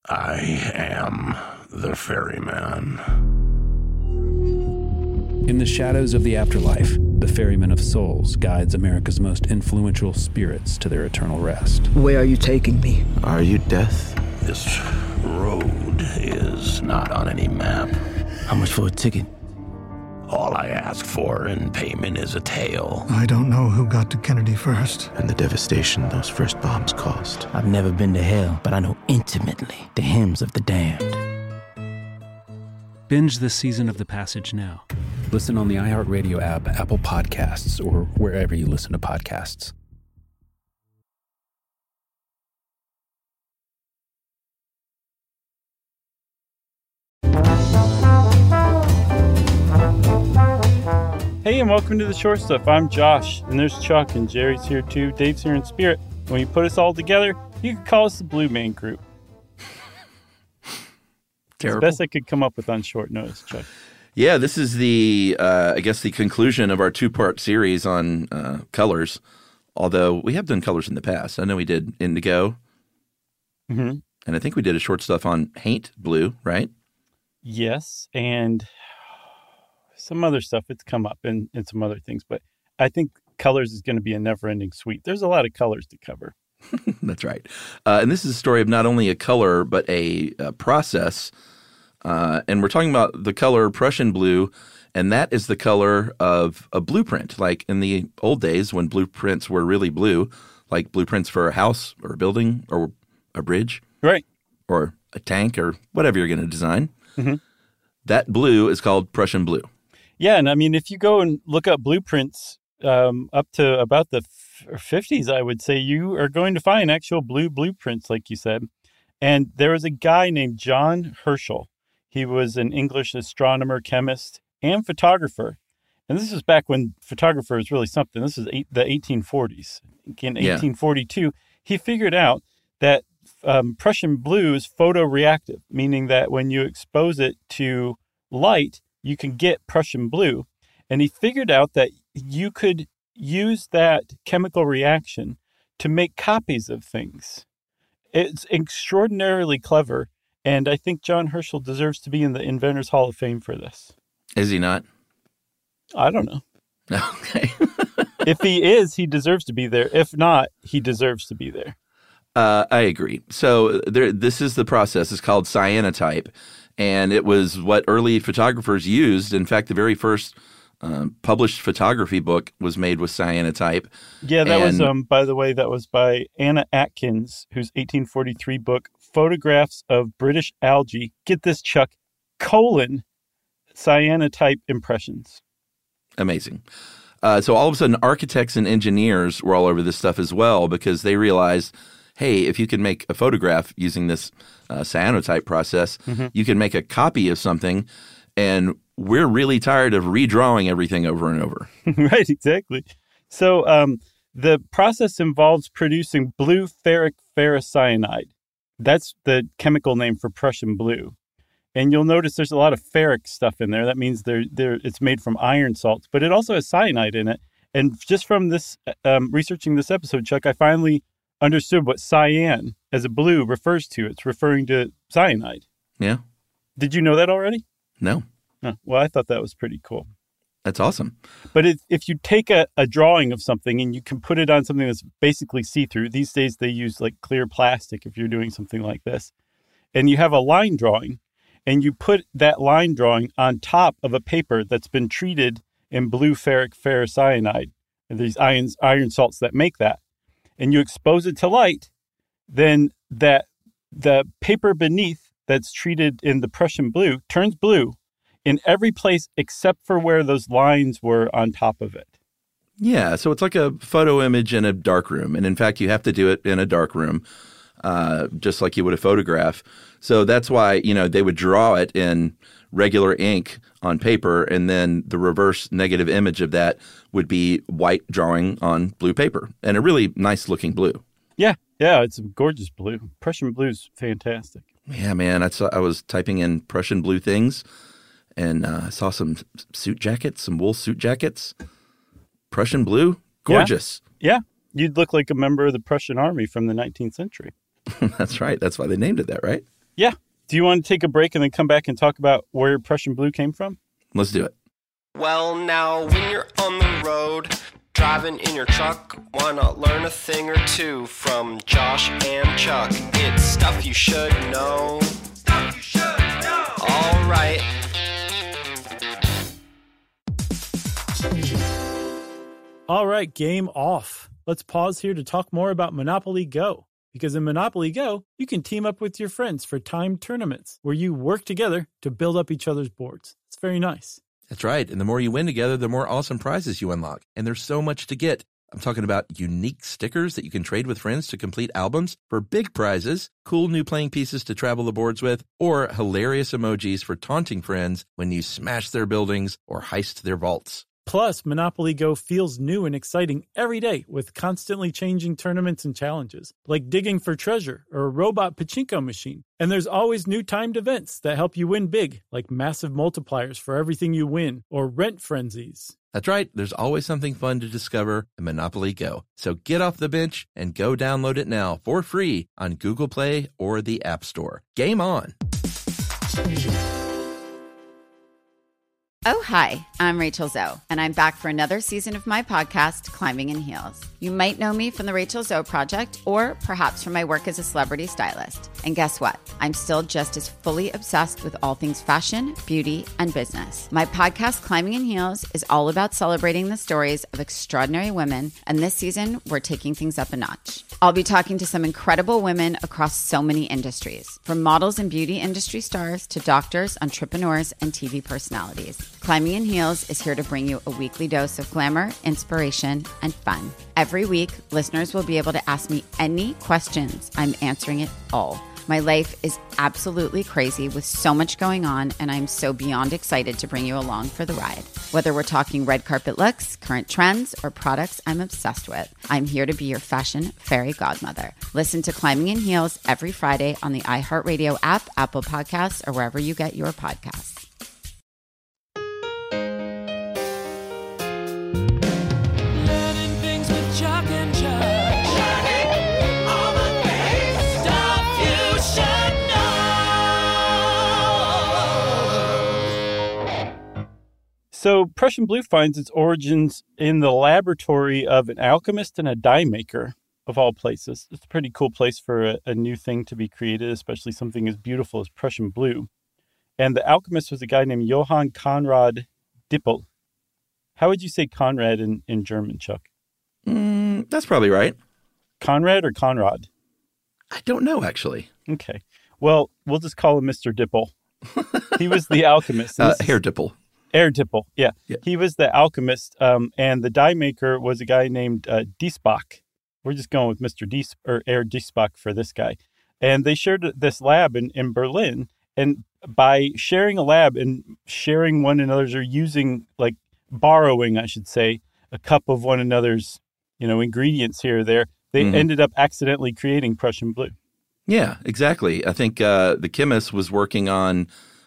I am the ferryman. In the shadows of the afterlife, the Ferryman of Souls guides America's most influential spirits to their eternal rest. Where are you taking me? Are you death? This road is not on any map. How much for a ticket? All I ask for in payment is a tale. I don't know who got to Kennedy first. And the devastation those first bombs caused. I've never been to hell, but I know intimately the hymns of the damned. Binge this season of The Passage now. Listen on the iHeartRadio app, Apple Podcasts, or wherever you listen to podcasts. Hey, and welcome to The Short Stuff. I'm Josh, and there's Chuck, and Jerry's here too. Dave's here in spirit. When you put us all together, you could call us the Blue Man Group. Terrible. It's the best I could come up with on short notice, Chuck. Yeah, this is the, I guess, the conclusion of our two-part series on colors, although we have done colors in the past. I know we did indigo, Mm-hmm. and I think we did a short stuff on paint blue, right? Yes, and some other stuff that's come up and some other things, but I think colors is going to be a never-ending suite. There's a lot of colors to cover. That's right. And this is a story of not only a color, but a process. And we're talking about the color Prussian blue, and that is the color of a blueprint. Like in the old days when blueprints were really blue, like blueprints for a house or a building or a bridge. Right. Or a tank or whatever you're going to design. Mm-hmm. That blue is called Prussian blue. Yeah, and I mean, if you go and look up blueprints up to about the 50s, I would say you are going to find actual blue blueprints, like you said. And there was a guy named John Herschel. He was an English astronomer, chemist, and photographer. And this is back when photographer was really something. This is the 1840s. In 1842, he figured out that Prussian blue is photoreactive, meaning that when you expose it to light, you can get Prussian blue. And he figured out that you could use that chemical reaction to make copies of things. It's extraordinarily clever. And I think John Herschel deserves to be in the Inventors Hall of Fame for this. Is he not? I don't know. Okay. If he is, he deserves to be there. If not, he deserves to be there. I agree. So this is the process. It's called cyanotype. And it was what early photographers used. In fact, the very first published photography book was made with cyanotype. Yeah, that was, by the way, that was by Anna Atkins, whose 1843 book, Photographs of British Algae, get this, Chuck, cyanotype impressions. Amazing. So all of a sudden, architects and engineers were all over this stuff as well because they realized, hey, if you can make a photograph using this cyanotype process, you can make a copy of something, and we're really tired of redrawing everything over and over. Right, exactly. So the process involves producing blue ferric ferrocyanide. That's the chemical name for Prussian blue. And you'll notice there's a lot of ferric stuff in there. That means it's made from iron salts, but it also has cyanide in it. And just from this researching this episode, Chuck, I finally understood what cyan as a blue refers to. It's referring to cyanide. Yeah. Did you know that already? No. Oh, well, I thought that was pretty cool. That's awesome. But if you take a drawing of something and you can put it on something that's basically see-through, these days they use like clear plastic if you're doing something like this, and you have a line drawing, and you put that line drawing on top of a paper that's been treated in blue ferric ferrocyanide, and these iron salts that make that, and you expose it to light, then the paper beneath that's treated in the Prussian blue turns blue in every place except for where those lines were on top of it. Yeah, so it's like a photo image in a dark room. And in fact, you have to do it in a dark room, just like you would a photograph. So that's why, they would draw it in regular ink on paper, and then the reverse negative image of that would be white drawing on blue paper, and a really nice looking blue. Yeah, it's a gorgeous blue. Prussian blue is fantastic. Yeah, man, I was typing in Prussian blue things, and I saw some suit jackets, some wool suit jackets. Prussian blue, gorgeous. Yeah, you'd look like a member of the Prussian army from the 19th century. That's right. That's why they named it that, right? Yeah. Do you want to take a break and then come back and talk about where Prussian blue came from? Let's do it. Well, now, when you're on the road, driving in your truck, why not learn a thing or two from Josh and Chuck? It's stuff you should know. Stuff you should know. All right. All right, game off. Let's pause here to talk more about Monopoly Go. Because in Monopoly Go, you can team up with your friends for timed tournaments where you work together to build up each other's boards. It's very nice. That's right. And the more you win together, the more awesome prizes you unlock. And there's so much to get. I'm talking about unique stickers that you can trade with friends to complete albums for big prizes, cool new playing pieces to travel the boards with, or hilarious emojis for taunting friends when you smash their buildings or heist their vaults. Plus, Monopoly Go feels new and exciting every day with constantly changing tournaments and challenges, like digging for treasure or a robot pachinko machine. And there's always new timed events that help you win big, like massive multipliers for everything you win or rent frenzies. That's right. There's always something fun to discover in Monopoly Go. So get off the bench and go download it now for free on Google Play or the App Store. Game on! Oh, hi, I'm Rachel Zoe, and I'm back for another season of my podcast, Climbing in Heels. You might know me from the Rachel Zoe Project, or perhaps from my work as a celebrity stylist. And guess what? I'm still just as fully obsessed with all things fashion, beauty, and business. My podcast, Climbing in Heels, is all about celebrating the stories of extraordinary women, and this season, we're taking things up a notch. I'll be talking to some incredible women across so many industries, from models and beauty industry stars to doctors, entrepreneurs, and TV personalities. Climbing in Heels is here to bring you a weekly dose of glamour, inspiration, and fun. Every week, listeners will be able to ask me any questions. I'm answering it all. My life is absolutely crazy with so much going on, and I'm so beyond excited to bring you along for the ride. Whether we're talking red carpet looks, current trends, or products I'm obsessed with, I'm here to be your fashion fairy godmother. Listen to Climbing in Heels every Friday on the iHeartRadio app, Apple Podcasts, or wherever you get your podcasts. So Prussian blue finds its origins in the laboratory of an alchemist and a dye maker, of all places. It's a pretty cool place for a new thing to be created, especially something as beautiful as Prussian blue. And the alchemist was a guy named Johann Conrad Dippel. How would you say Conrad in German, Chuck? That's probably right. Conrad or Conrad? I don't know, actually. Okay. Well, we'll just call him Mr. Dippel. He was the alchemist. Herr Dippel. Herr Dippel, yeah. He was the alchemist, and the dye maker was a guy named Diesbach. We're just going with Mr. Herr Diesbach for this guy. And they shared this lab in Berlin, and by sharing a lab and sharing one another's, or using, like, borrowing, I should say, a cup of one another's, ingredients here or there, they ended up accidentally creating Prussian blue. Yeah, exactly. I think the chemist was working on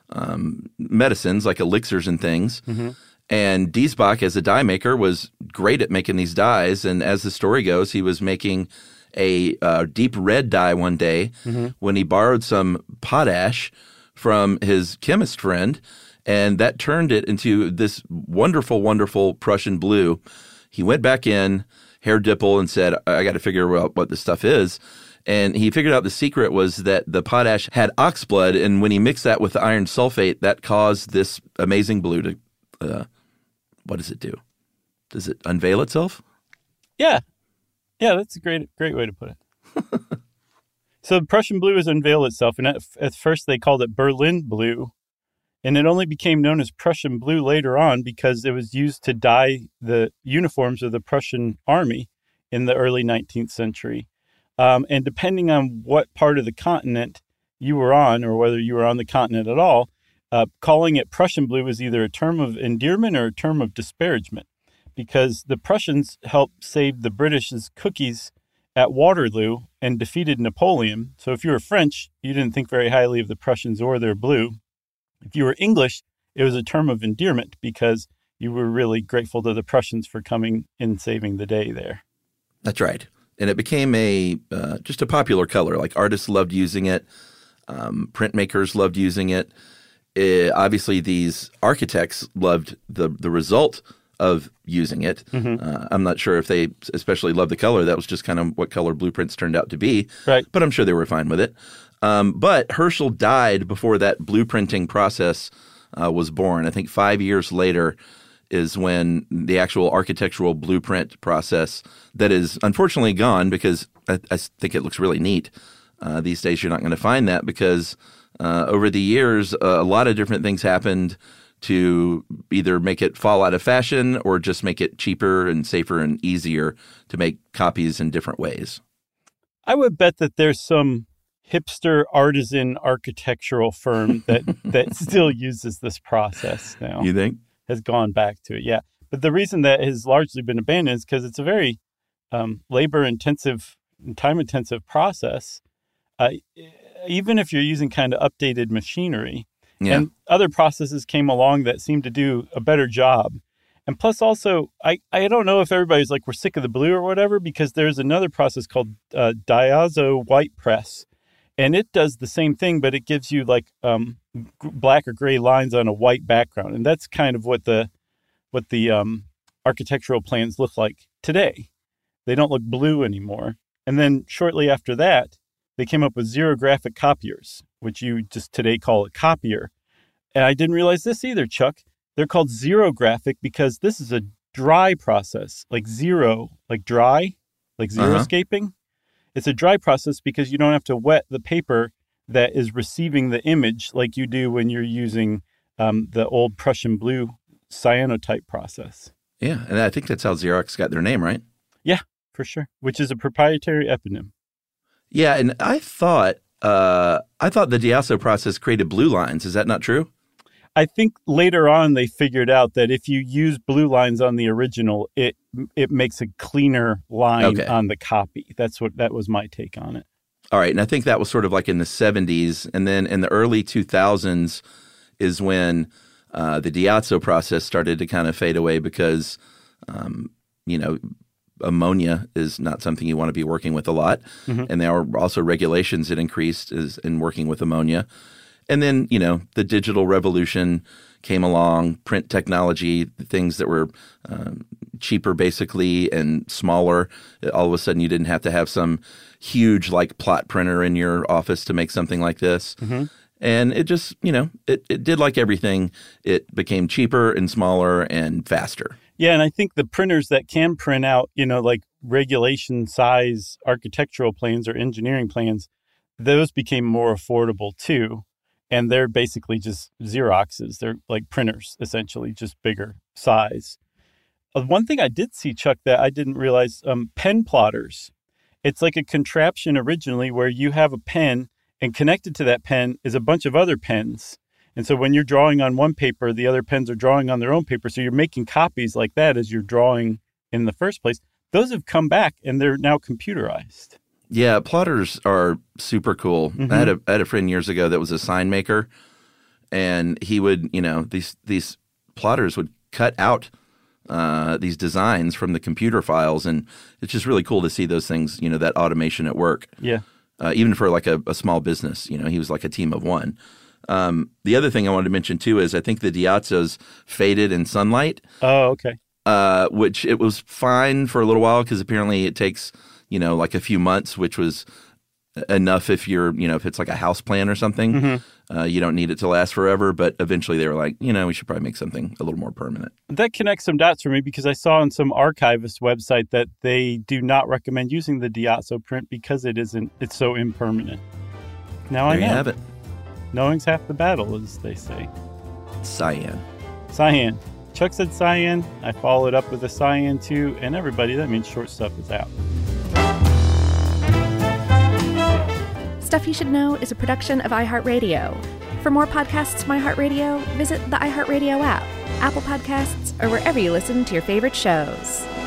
medicines like elixirs and things. Mm-hmm. And Diesbach, as a dye maker, was great at making these dyes. And as the story goes, he was making a deep red dye one day when he borrowed some potash from his chemist friend, and that turned it into this wonderful, wonderful Prussian blue. He went back in, Herr Dippel, and said, I got to figure out what this stuff is. And he figured out the secret was that the potash had oxblood, and when he mixed that with the iron sulfate, that caused this amazing blue to, what does it do? Does it unveil itself? Yeah. Yeah, that's a great way to put it. So Prussian blue has unveiled itself, and at first they called it Berlin blue, and it only became known as Prussian blue later on because it was used to dye the uniforms of the Prussian army in the early 19th century. And depending on what part of the continent you were on, or whether you were on the continent at all, calling it Prussian blue was either a term of endearment or a term of disparagement, because the Prussians helped save the British's cookies at Waterloo and defeated Napoleon. So if you were French, you didn't think very highly of the Prussians or their blue. If you were English, it was a term of endearment because you were really grateful to the Prussians for coming and saving the day there. That's right. And it became just a popular color. Like, artists loved using it. Printmakers loved using it. Obviously, these architects loved the result of using it. I'm not sure if they especially loved the color. That was just kind of what color blueprints turned out to be. Right. But I'm sure they were fine with it. But Herschel died before that blueprinting process was born. I think 5 years later is when the actual architectural blueprint process that is unfortunately gone, because I think it looks really neat. These days you're not going to find that because over the years a lot of different things happened to either make it fall out of fashion or just make it cheaper and safer and easier to make copies in different ways. I would bet that there's some hipster artisan architectural firm that still uses this process now. You think? Has gone back to it, yeah. But the reason that has largely been abandoned is because it's a very labor-intensive and time-intensive process, even if you're using kind of updated machinery. Yeah. And other processes came along that seemed to do a better job. And plus also, I don't know if everybody's like, we're sick of the blue or whatever, because there's another process called diazo white press. And it does the same thing, but it gives you like black or gray lines on a white background. And that's kind of what the architectural plans look like today. They don't look blue anymore. And then shortly after that, they came up with xerographic copiers, which you just today call a copier. And I didn't realize this either, Chuck. They're called xerographic because this is a dry process, like zero, like dry, like xeroscaping. It's a dry process because you don't have to wet the paper that is receiving the image like you do when you're using the old Prussian blue cyanotype process. Yeah, and I think that's how Xerox got their name, right? Yeah, for sure, which is a proprietary eponym. Yeah, and I thought the diazo process created blue lines. Is that not true? I think later on they figured out that if you use blue lines on the original, it makes a cleaner line on the copy. That was my take on it. All right, and I think that was sort of like in the 70s, and then in the early 2000s is when the diazo process started to kind of fade away because, ammonia is not something you want to be working with a lot, and there are also regulations that increased in working with ammonia. And then, the digital revolution came along, print technology, things that were cheaper basically and smaller. All of a sudden, you didn't have to have some huge like plot printer in your office to make something like this. And it just, it did like everything. It became cheaper and smaller and faster. Yeah, and I think the printers that can print out, like regulation size architectural plans or engineering plans, those became more affordable too. And they're basically just Xeroxes. They're like printers, essentially, just bigger size. One thing I did see, Chuck, that I didn't realize, pen plotters. It's like a contraption originally where you have a pen and connected to that pen is a bunch of other pens. And so when you're drawing on one paper, the other pens are drawing on their own paper. So you're making copies like that as you're drawing in the first place. Those have come back and they're now computerized. Yeah, plotters are super cool. I had a friend years ago that was a sign maker, and he would, these plotters would cut out these designs from the computer files, and it's just really cool to see those things, that automation at work. Yeah. Even for like a small business, he was like a team of one. The other thing I wanted to mention too is I think the diazos faded in sunlight. Oh, okay. Which it was fine for a little while because apparently it takes like a few months, which was enough if you're, if it's like a house plan or something. You don't need it to last forever. But eventually they were like, we should probably make something a little more permanent. That connects some dots for me because I saw on some archivist website that they do not recommend using the diazo print because it's so impermanent. Now I know. There you have it. Knowing's half the battle, as they say. Cyan. Cyan. Chuck said cyan. I followed up with a cyan too. And everybody, that means short stuff is out. Stuff You Should Know is a production of iHeartRadio. For more podcasts from iHeartRadio, visit the iHeartRadio app, Apple Podcasts, or wherever you listen to your favorite shows.